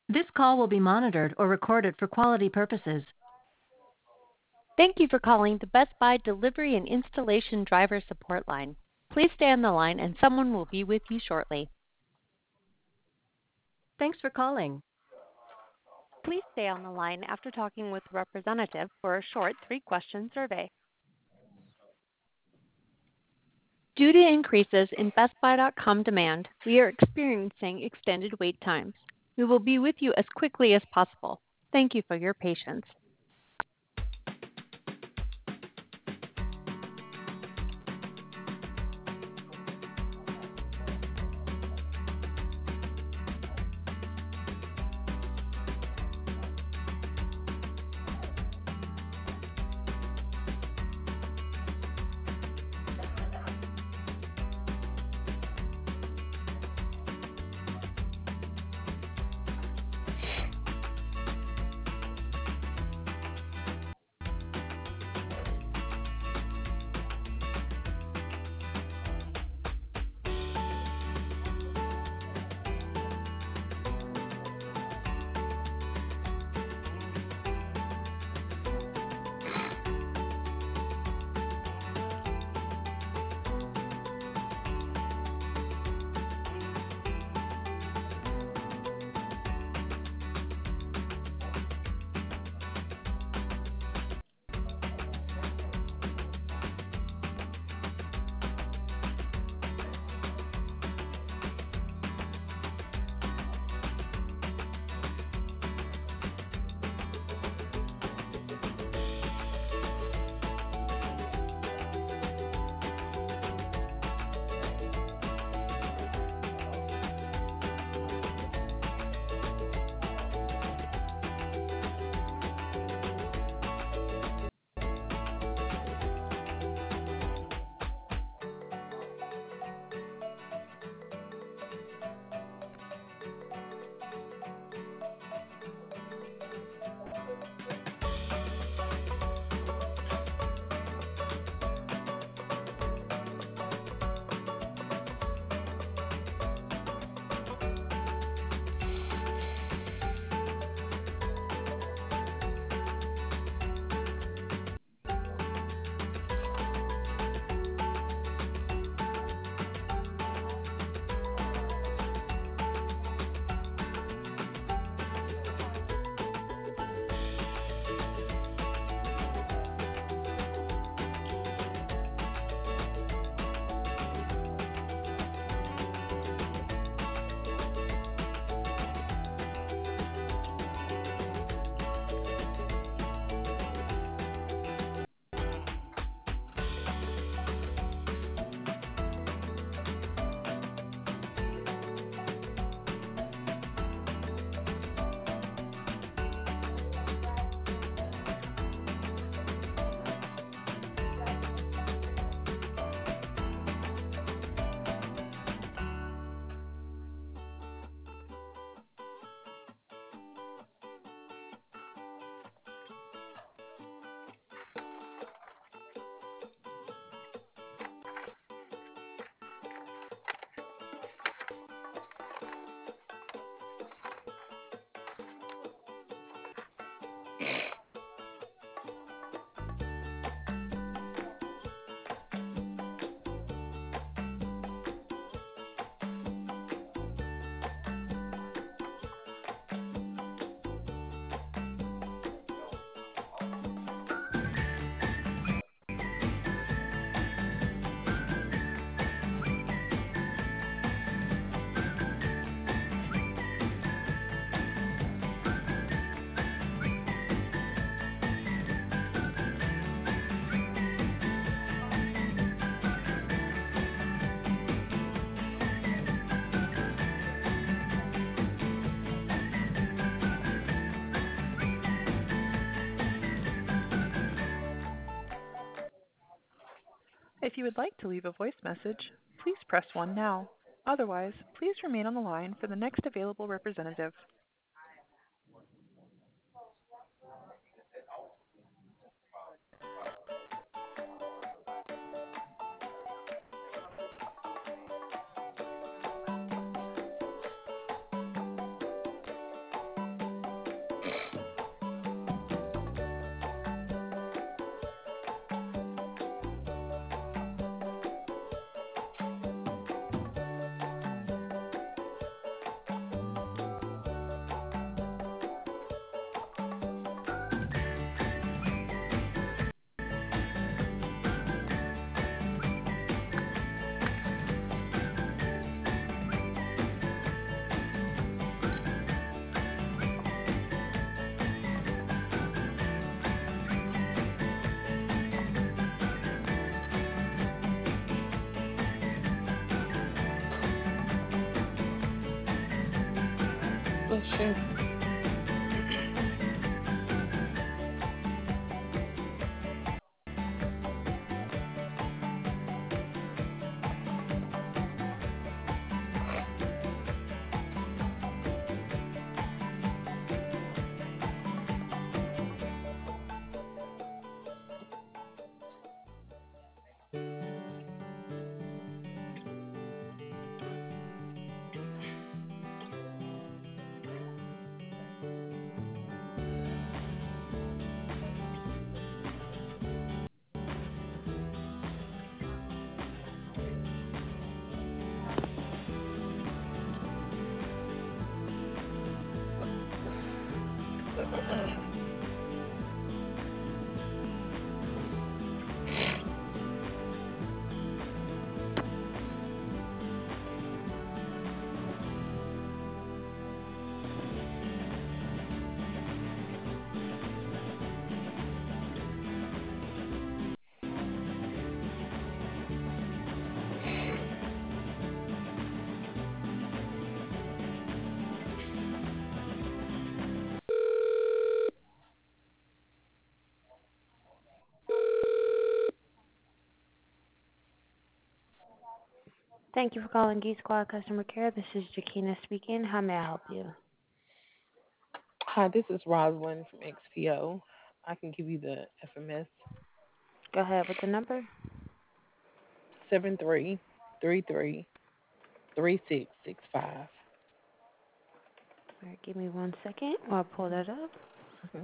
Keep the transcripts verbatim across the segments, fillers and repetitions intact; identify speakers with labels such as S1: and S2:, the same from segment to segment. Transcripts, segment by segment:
S1: This call will be monitored or recorded for quality purposes.
S2: Thank you for calling the Best Buy Delivery and Installation Driver Support Line. Please stay on the line and someone will be with you shortly.
S1: Thanks for calling.
S2: Please stay on the line after talking with a representative for a short three-question survey. Due to increases in Best Buy dot com demand, we are experiencing extended wait times. We will be with you as quickly as possible. Thank you for your patience.
S3: If you would like to leave a voice message, please press one now. Otherwise, please remain on the line for the next available representative.
S4: Bless you.
S5: Thank you for calling Geek Squad Customer Care. This is Jakina speaking. How may I help you?
S4: Hi, this is Rosalind from X P O. I can give you the F M S
S5: Go ahead with the number.
S4: seven three three three three six six five.
S5: All right, give me one second while I pull that up.
S4: Mm-hmm.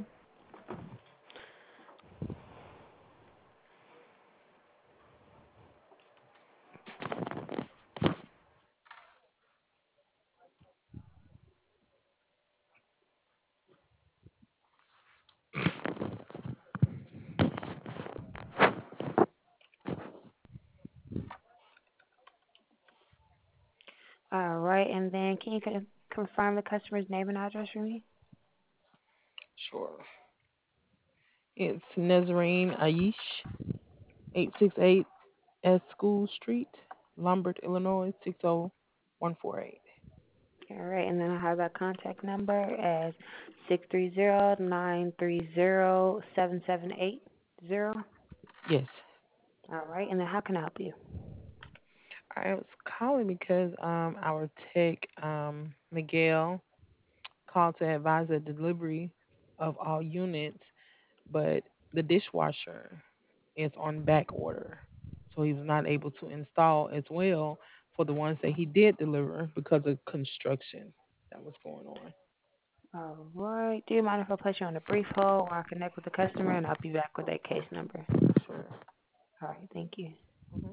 S5: All right, and then can you con- confirm the customer's name and address for me?
S4: Sure. It's Nazarene Aish, eight six eight S School Street, Lombard, Illinois, six oh one four eight.
S5: All right, and then I have that contact number as six three zero nine three zero seven seven eight zero.
S4: Yes.
S5: All right, and then how can I help you?
S4: I was calling because um our tech, um, Miguel, called to advise the delivery of all units, but the dishwasher is on back order. So he was not able to install as well for the ones that he did deliver because of construction that was going on.
S5: All right, do you mind if I place you on a brief hold while I connect with the customer and I'll be back with that case number?
S4: Sure.
S5: All right, thank you.
S4: Hmm.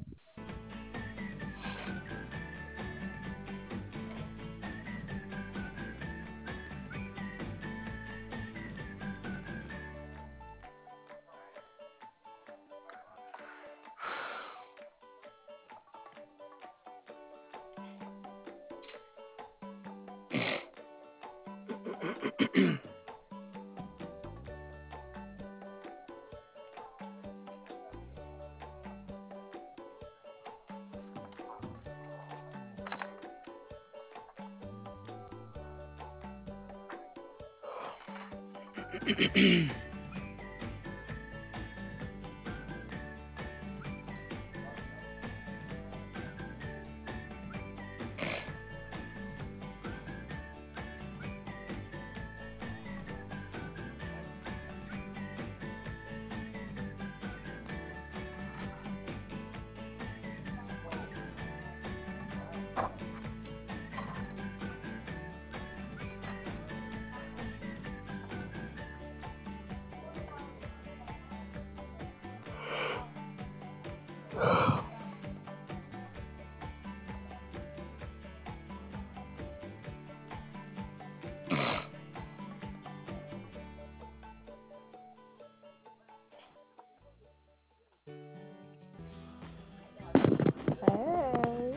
S4: Hey.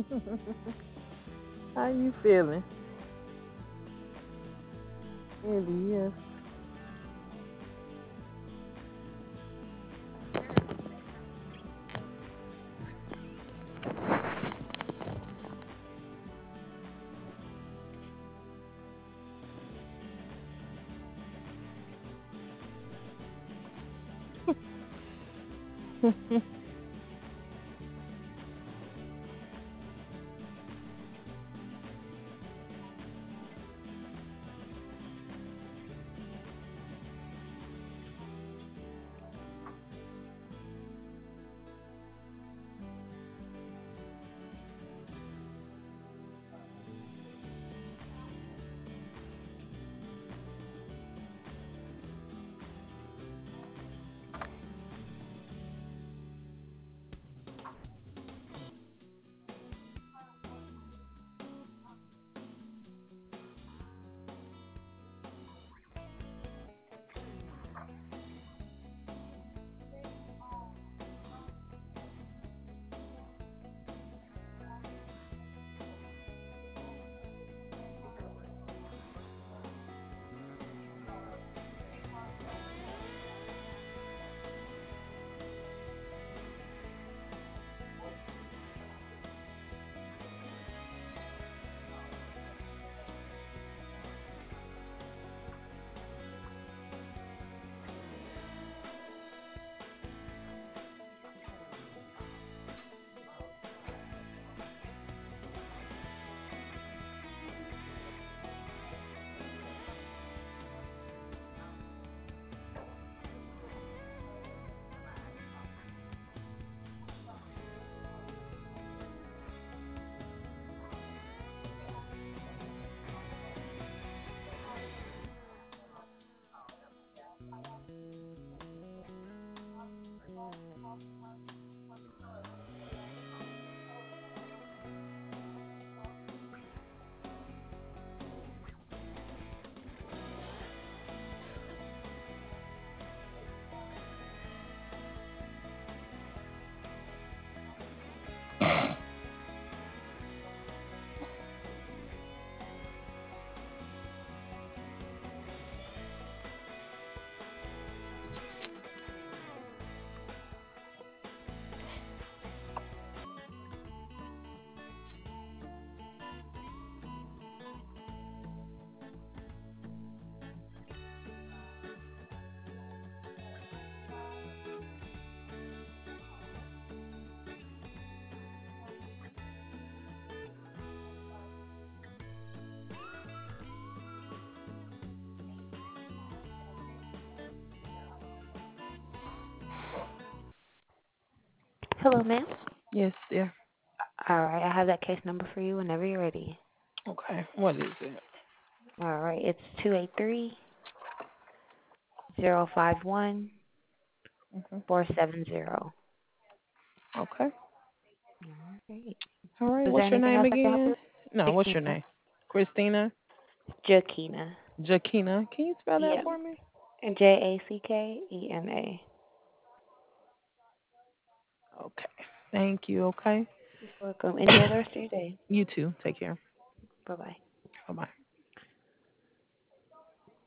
S4: How you feeling? Andy, yes.
S5: Hello, ma'am.
S4: Yes, dear.
S5: All right, I have that case number for you whenever you're ready.
S4: Okay. What is it?
S5: All right, it's two eight three zero five one
S4: hmm
S5: four seven zero.
S4: Okay.
S5: All right.
S4: All right.
S5: Was there
S4: What's your
S5: anything
S4: name
S5: else I can help you
S4: again? No,
S5: with?
S4: what's your
S5: Jakina.
S4: name? Christina?
S5: Jakina.
S4: Jakina. Can you spell that
S5: Yep.
S4: for me?
S5: J A C K E N A.
S4: Okay. Thank you. Okay.
S5: You're welcome. Enjoy the rest of your day.
S4: You too. Take care.
S5: Bye bye.
S4: Bye bye.